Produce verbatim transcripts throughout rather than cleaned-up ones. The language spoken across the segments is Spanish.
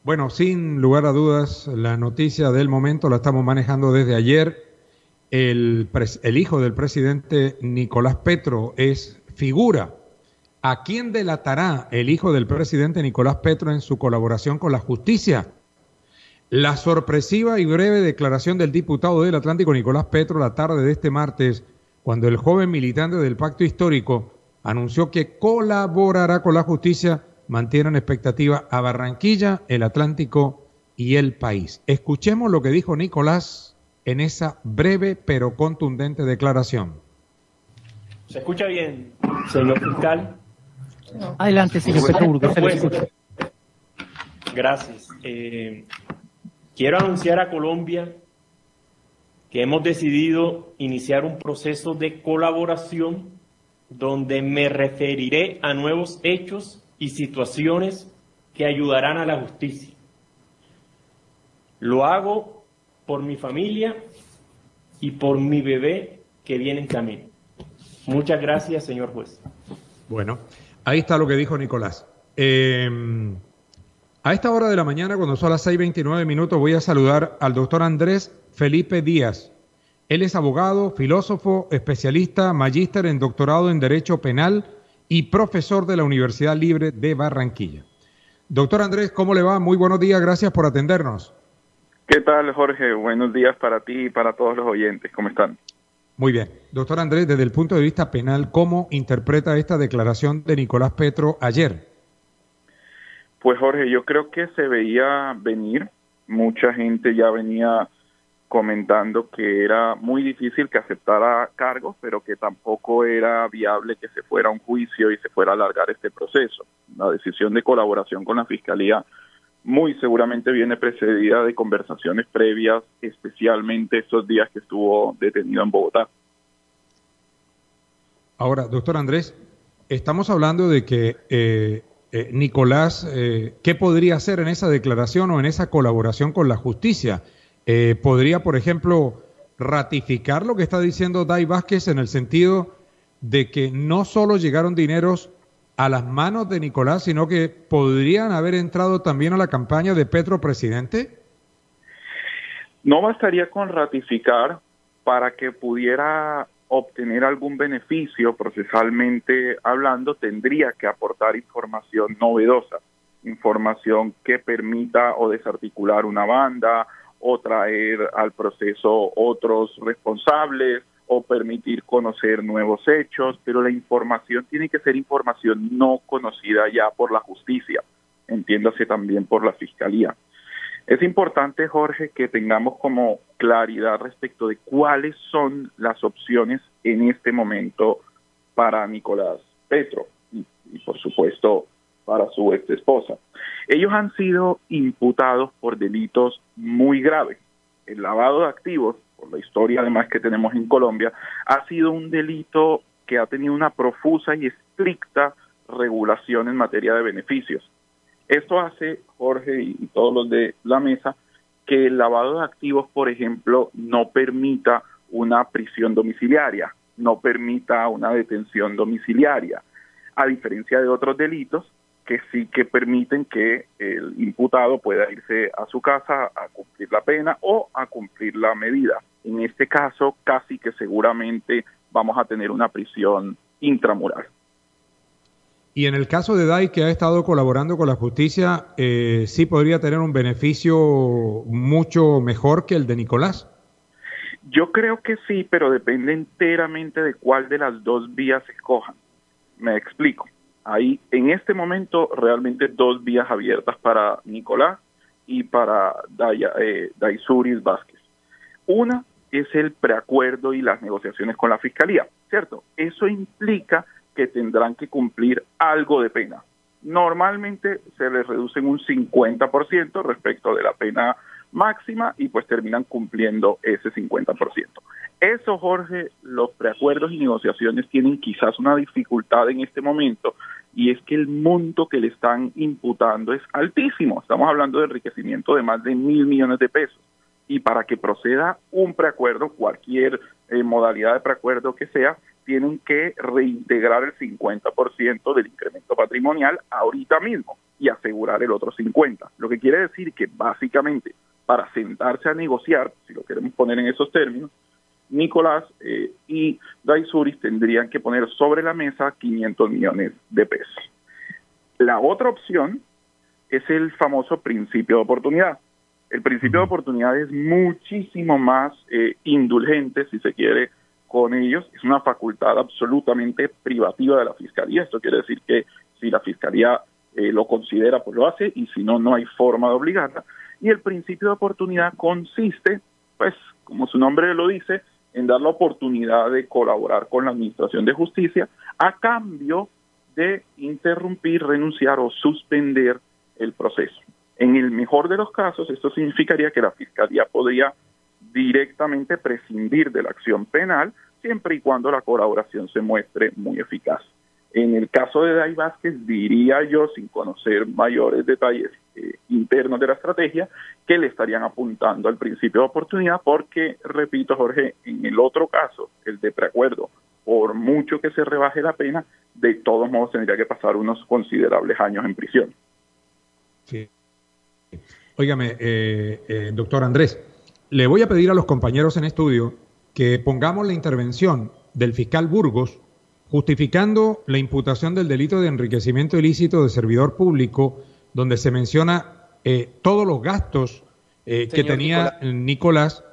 Bueno, sin lugar a dudas, la noticia del momento la estamos manejando desde ayer. El, pres- el hijo del presidente Nicolás Petro es figura. ¿A quién delatará el hijo del presidente Nicolás Petro en su colaboración con la justicia? La sorpresiva y breve declaración del diputado del Atlántico Nicolás Petro la tarde de este martes, cuando el joven militante del Pacto Histórico anunció que colaborará con la justicia, mantiene en expectativa a Barranquilla, el Atlántico y el país. Escuchemos lo que dijo Nicolás en esa breve pero contundente declaración. ¿Se escucha bien, señor fiscal? Adelante, señor Petroburgo, se le escucha. Gracias. Eh, quiero anunciar a Colombia que hemos decidido iniciar un proceso de colaboración donde me referiré a nuevos hechos y situaciones que ayudarán a la justicia. Lo hago por mi familia y por mi bebé que viene en camino. Muchas gracias, señor juez. Bueno, ahí está lo que dijo Nicolás. Eh, a esta hora de la mañana, cuando son las seis veintinueve minutos, voy a saludar al doctor Andrés Felipe Díaz. Él es abogado, filósofo, especialista, magíster en doctorado en Derecho Penal y profesor de la Universidad Libre de Barranquilla. Doctor Andrés, ¿cómo le va? Muy buenos días, gracias por atendernos. ¿Qué tal, Jorge? Buenos días para ti y para todos los oyentes. ¿Cómo están? Muy bien. Doctor Andrés, desde el punto de vista penal, ¿cómo interpreta esta declaración de Nicolás Petro ayer? Pues, Jorge, yo creo que se veía venir. Mucha gente ya venía comentando que era muy difícil que aceptara cargos, pero que tampoco era viable que se fuera a un juicio y se fuera a alargar este proceso. La decisión de colaboración con la Fiscalía muy seguramente viene precedida de conversaciones previas, especialmente estos días que estuvo detenido en Bogotá. Ahora, doctor Andrés, estamos hablando de que eh, eh, Nicolás, eh, ¿qué podría hacer en esa declaración o en esa colaboración con la justicia? Eh, ¿Podría, por ejemplo, ratificar lo que está diciendo Day Vázquez en el sentido de que no solo llegaron dineros a las manos de Nicolás, sino que podrían haber entrado también a la campaña de Petro presidente? No bastaría con ratificar para que pudiera obtener algún beneficio procesalmente hablando, tendría que aportar información novedosa, información que permita o desarticular una banda o traer al proceso otros responsables o permitir conocer nuevos hechos, pero la información tiene que ser información no conocida ya por la justicia, entiéndase también por la Fiscalía. Es importante, Jorge, que tengamos como claridad respecto de cuáles son las opciones en este momento para Nicolás Petro y, y por supuesto, para su ex esposa. Ellos han sido imputados por delitos muy graves. El lavado de activos, por la historia además que tenemos en Colombia, ha sido un delito que ha tenido una profusa y estricta regulación en materia de beneficios. Esto hace, Jorge y todos los de la mesa, que el lavado de activos, por ejemplo, no permita una prisión domiciliaria, no permita una detención domiciliaria, a diferencia de otros delitos que sí que permiten que el imputado pueda irse a su casa a cumplir la pena o a cumplir la medida. En este caso, casi que seguramente vamos a tener una prisión intramural. Y en el caso de Day, que ha estado colaborando con la justicia, eh, ¿sí podría tener un beneficio mucho mejor que el de Nicolás? Yo creo que sí, pero depende enteramente de cuál de las dos vías se escojan. Me explico. Hay en este momento realmente dos vías abiertas para Nicolás y para Daya, eh, Daysuris Vázquez. Una es el preacuerdo y las negociaciones con la Fiscalía, ¿cierto? Eso implica que tendrán que cumplir algo de pena. Normalmente se les reduce en un cincuenta por ciento respecto de la pena máxima y pues terminan cumpliendo ese cincuenta por ciento. Eso, Jorge, los preacuerdos y negociaciones tienen quizás una dificultad en este momento y es que el monto que le están imputando es altísimo. Estamos hablando de enriquecimiento de más de mil millones de pesos. Y para que proceda un preacuerdo, cualquier eh, modalidad de preacuerdo que sea, tienen que reintegrar el cincuenta por ciento del incremento patrimonial ahorita mismo y asegurar el otro cincuenta por ciento. Lo que quiere decir que básicamente para sentarse a negociar, si lo queremos poner en esos términos, Nicolás eh, y Daisuris tendrían que poner sobre la mesa quinientos millones de pesos. La otra opción es el famoso principio de oportunidad. El principio de oportunidad es muchísimo más eh, indulgente, si se quiere, con ellos. Es una facultad absolutamente privativa de la Fiscalía. Esto quiere decir que si la Fiscalía eh, lo considera, pues lo hace, y si no, no hay forma de obligarla. Y el principio de oportunidad consiste, pues, como su nombre lo dice, en dar la oportunidad de colaborar con la Administración de Justicia a cambio de interrumpir, renunciar o suspender el proceso. En el mejor de los casos, esto significaría que la Fiscalía podría directamente prescindir de la acción penal, siempre y cuando la colaboración se muestre muy eficaz. En el caso de Day Vázquez, diría yo, sin conocer mayores detalles eh, internos de la estrategia, que le estarían apuntando al principio de oportunidad, porque, repito, Jorge, en el otro caso, el de preacuerdo, por mucho que se rebaje la pena, de todos modos tendría que pasar unos considerables años en prisión. Sí. Óigame, eh, eh, doctor Andrés, le voy a pedir a los compañeros en estudio que pongamos la intervención del fiscal Burgos justificando la imputación del delito de enriquecimiento ilícito de servidor público, donde se menciona eh, todos los gastos eh, que tenía Nicolás. Nicolás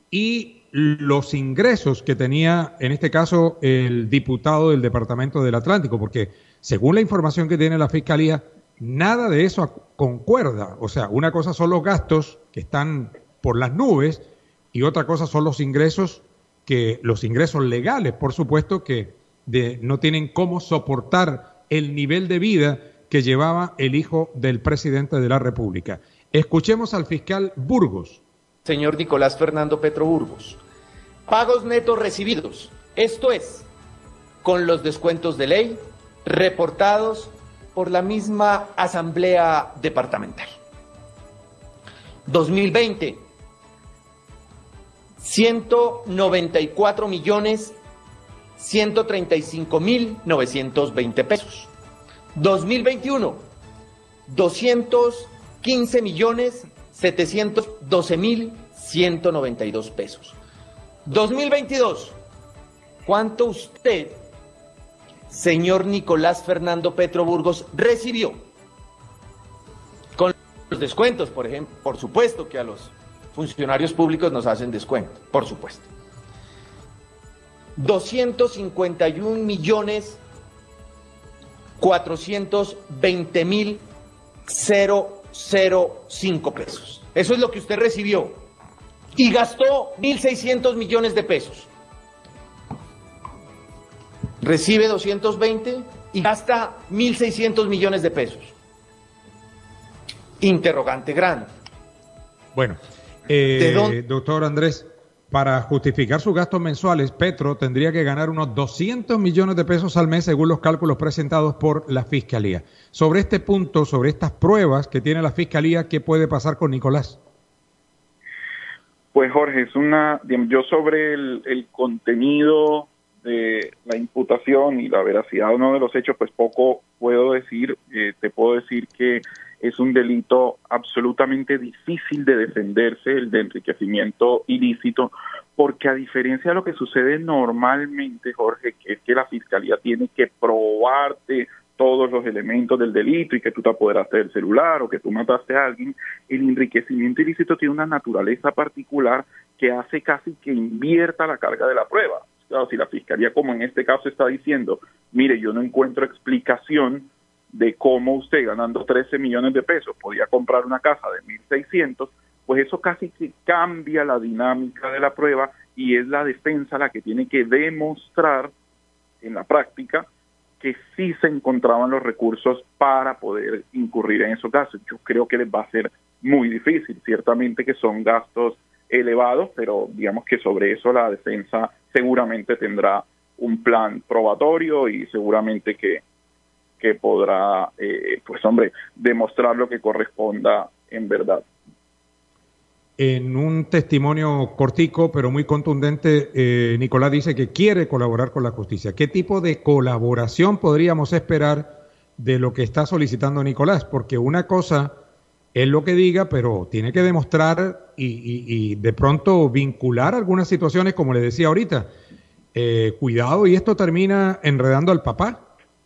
y los ingresos que tenía, en este caso, el diputado del Departamento del Atlántico, porque según la información que tiene la Fiscalía, nada de eso concuerda. O sea, una cosa son los gastos que están por las nubes y otra cosa son los ingresos, que los ingresos legales, por supuesto, que de, no tienen cómo soportar el nivel de vida que llevaba el hijo del presidente de la República. Escuchemos al fiscal Burgos. Señor Nicolás Fernando Petro Burgos, pagos netos recibidos, esto es, con los descuentos de ley reportados por la misma Asamblea Departamental. dos mil veinte, ciento noventa y cuatro millones ciento treinta y cinco mil novecientos veinte pesos. dos mil veintiuno, doscientos quince millones setecientos doce mil ciento noventa y dos pesos. dos mil veintidós, ¿cuánto usted, señor Nicolás Fernando Petro Burgos, recibió? Con los descuentos, por ejemplo, por supuesto que a los funcionarios públicos nos hacen descuento, por supuesto. doscientos cincuenta y un millones cuatrocientos veinte mil cero cero cinco pesos. Eso es lo que usted recibió. Y gastó mil seiscientos millones de pesos. Recibe doscientos veinte y gasta mil seiscientos millones de pesos. Interrogante grande. Bueno, eh, doctor Andrés, para justificar sus gastos mensuales, Petro tendría que ganar unos doscientos millones de pesos al mes, según los cálculos presentados por la Fiscalía. Sobre este punto, sobre estas pruebas que tiene la Fiscalía, ¿qué puede pasar con Nicolás? Pues Jorge, es una, yo sobre el, el contenido de la imputación y la veracidad o no de los hechos, pues poco puedo decir. Eh, te puedo decir que es un delito absolutamente difícil de defenderse, el de enriquecimiento ilícito, porque a diferencia de lo que sucede normalmente, Jorge, que es que la Fiscalía tiene que probarte todos los elementos del delito y que tú te apoderaste del celular o que tú mataste a alguien, el enriquecimiento ilícito tiene una naturaleza particular que hace casi que invierta la carga de la prueba. Claro, si la Fiscalía, como en este caso, está diciendo, mire, yo no encuentro explicación de cómo usted, ganando trece millones de pesos, podía comprar una casa de mil seiscientos, pues eso casi que cambia la dinámica de la prueba y es la defensa la que tiene que demostrar en la práctica que sí se encontraban los recursos para poder incurrir en esos gastos. Yo creo que les va a ser muy difícil, ciertamente que son gastos elevados, pero digamos que sobre eso la defensa seguramente tendrá un plan probatorio y seguramente que, que podrá, eh, pues hombre, demostrar lo que corresponda en verdad. En un testimonio cortico, pero muy contundente, eh, Nicolás dice que quiere colaborar con la justicia. ¿Qué tipo de colaboración podríamos esperar de lo que está solicitando Nicolás? Porque una cosa es lo que diga, pero tiene que demostrar y, y, y de pronto vincular algunas situaciones, como le decía ahorita. Eh, cuidado, y esto termina enredando al papá.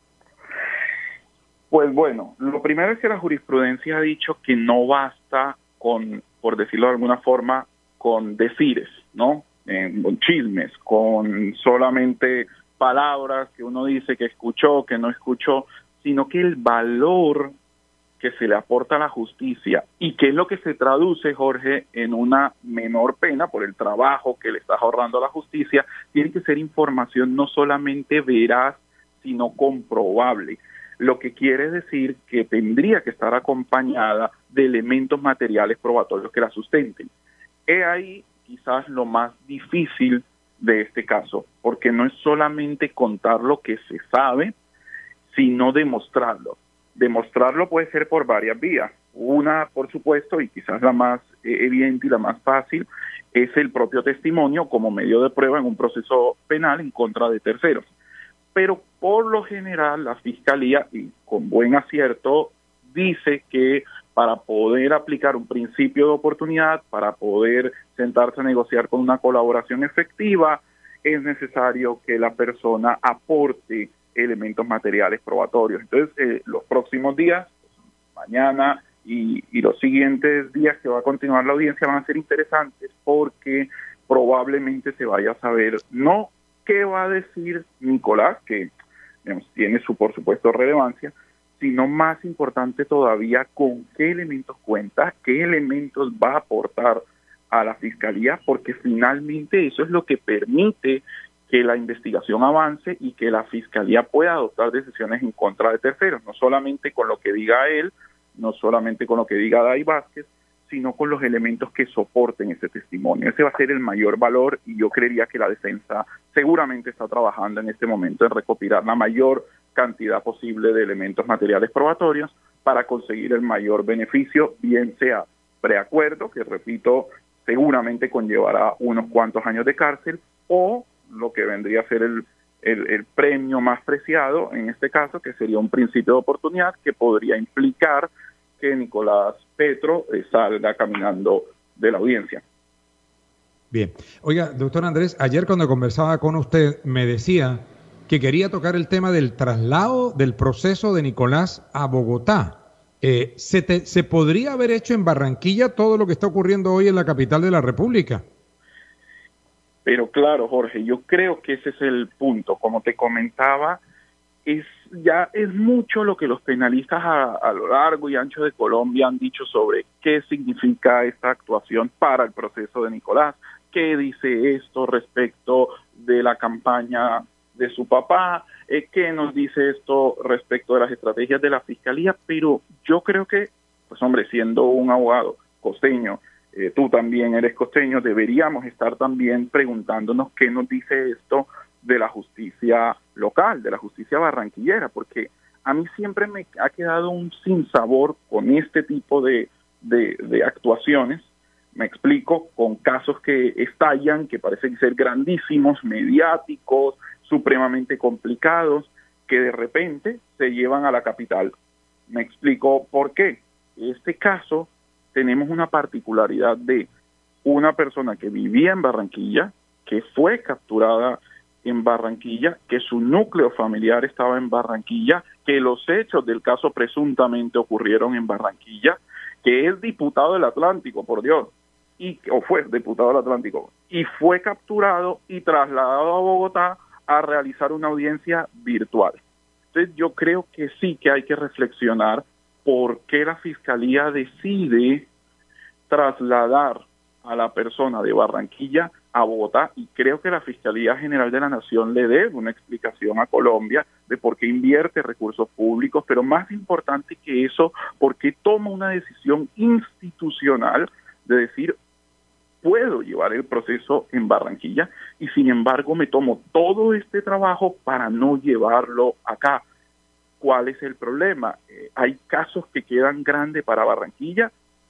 Pues bueno, lo primero es que la jurisprudencia ha dicho que no basta con, por decirlo de alguna forma, con decires, ¿no? Eh, con chismes, con solamente palabras que uno dice que escuchó, que no escuchó, sino que el valor que se le aporta a la justicia y que es lo que se traduce, Jorge, en una menor pena por el trabajo que le estás ahorrando a la justicia, tiene que ser información no solamente veraz, sino comprobable. Lo que quiere decir que tendría que estar acompañada de elementos materiales probatorios que la sustenten. He ahí quizás lo más difícil de este caso, porque no es solamente contar lo que se sabe, sino demostrarlo. Demostrarlo puede ser por varias vías. Una, por supuesto, y quizás la más eh, evidente y la más fácil, es el propio testimonio como medio de prueba en un proceso penal en contra de terceros. Pero por lo general la Fiscalía, y con buen acierto, dice que para poder aplicar un principio de oportunidad, para poder sentarse a negociar con una colaboración efectiva, es necesario que la persona aporte elementos materiales probatorios. Entonces, eh, los próximos días, mañana y, y los siguientes días que va a continuar la audiencia van a ser interesantes porque probablemente se vaya a saber no qué va a decir Nicolás, que digamos, tiene su, por supuesto, relevancia, sino más importante todavía con qué elementos cuenta, qué elementos va a aportar a la Fiscalía, porque finalmente eso es lo que permite que la investigación avance y que la Fiscalía pueda adoptar decisiones en contra de terceros, no solamente con lo que diga él, no solamente con lo que diga Day Vázquez, sino con los elementos que soporten ese testimonio. Ese va a ser el mayor valor y yo creería que la defensa seguramente está trabajando en este momento en recopilar la mayor cantidad posible de elementos materiales probatorios para conseguir el mayor beneficio, bien sea preacuerdo, que repito, seguramente conllevará unos cuantos años de cárcel, o lo que vendría a ser el, el, el premio más preciado, en este caso, que sería un principio de oportunidad que podría implicar que Nicolás Petro eh, salga caminando de la audiencia. Bien. Oiga, doctor Andrés, ayer cuando conversaba con usted me decía que quería tocar el tema del traslado del proceso de Nicolás a Bogotá. Eh, ¿se, te, ¿Se podría haber hecho en Barranquilla todo lo que está ocurriendo hoy en la capital de la República? Pero claro, Jorge, yo creo que ese es el punto. Como te comentaba, es ya es mucho lo que los penalistas a, a lo largo y ancho de Colombia han dicho sobre qué significa esta actuación para el proceso de Nicolás, qué dice esto respecto de la campaña de su papá, eh, qué nos dice esto respecto de las estrategias de la Fiscalía, pero yo creo que, pues hombre, siendo un abogado costeño, eh, tú también eres costeño, deberíamos estar también preguntándonos qué nos dice esto de la justicia local, de la justicia barranquillera, porque a mí siempre me ha quedado un sinsabor con este tipo de, de, de actuaciones. Me explico, con casos que estallan, que parecen ser grandísimos, mediáticos, supremamente complicados, que de repente se llevan a la capital. Me explico por qué. En este caso tenemos una particularidad de una persona que vivía en Barranquilla, que fue capturada en Barranquilla, que su núcleo familiar estaba en Barranquilla, que los hechos del caso presuntamente ocurrieron en Barranquilla, que es diputado del Atlántico, por Dios, y o fue diputado del Atlántico, y fue capturado y trasladado a Bogotá a realizar una audiencia virtual. Entonces yo creo que sí que hay que reflexionar por qué la Fiscalía decide trasladar a la persona de Barranquilla a Bogotá, y creo que la Fiscalía General de la Nación le debe una explicación a Colombia de por qué invierte recursos públicos, pero más importante que eso, por qué toma una decisión institucional de decir, puedo llevar el proceso en Barranquilla y sin embargo me tomo todo este trabajo para no llevarlo acá. ¿Cuál es el problema? Eh, hay casos que quedan grandes para Barranquilla,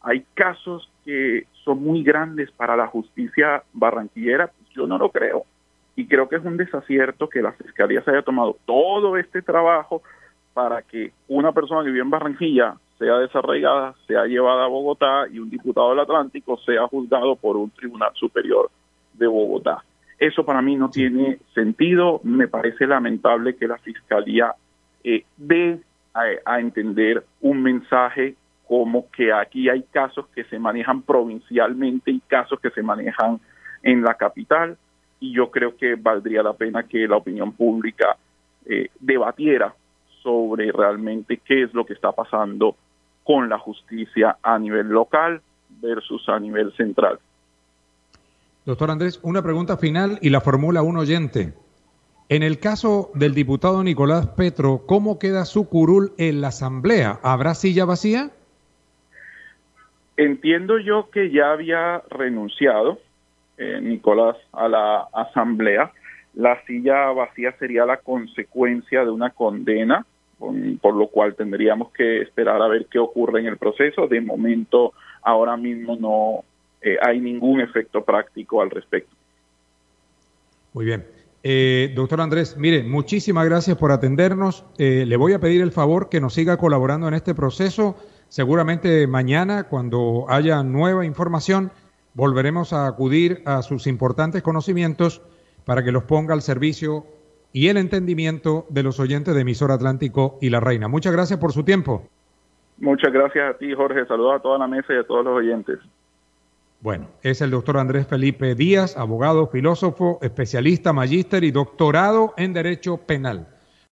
hay casos que son muy grandes para la justicia barranquillera, pues yo no lo creo. Y creo que es un desacierto que la Fiscalía se haya tomado todo este trabajo para que una persona que vive en Barranquilla sea desarraigada, sea llevada a Bogotá y un diputado del Atlántico sea juzgado por un tribunal superior de Bogotá. Eso para mí no tiene sentido. Me parece lamentable que la Fiscalía eh, dé a, a entender un mensaje como que aquí hay casos que se manejan provincialmente y casos que se manejan en la capital, y yo creo que valdría la pena que la opinión pública eh, debatiera sobre realmente qué es lo que está pasando con la justicia a nivel local versus a nivel central. Doctor Andrés, una pregunta final y la formula un oyente. En el caso del diputado Nicolás Petro, ¿cómo queda su curul en la Asamblea? ¿Habrá silla vacía? Entiendo yo que ya había renunciado eh, Nicolás a la Asamblea. La silla vacía sería la consecuencia de una condena, por, por lo cual tendríamos que esperar a ver qué ocurre en el proceso. De momento, ahora mismo no eh, hay ningún efecto práctico al respecto. Muy bien. Eh, doctor Andrés, mire, muchísimas gracias por atendernos. Eh, le voy a pedir el favor que nos siga colaborando en este proceso. Seguramente mañana, cuando haya nueva información, volveremos a acudir a sus importantes conocimientos para que los ponga al servicio y el entendimiento de los oyentes de Emisora Atlántico y La Reina. Muchas gracias por su tiempo. Muchas gracias a ti, Jorge. Saludos a toda la mesa y a todos los oyentes. Bueno, es el doctor Andrés Felipe Díaz, abogado, filósofo, especialista, magíster y doctorado en Derecho Penal.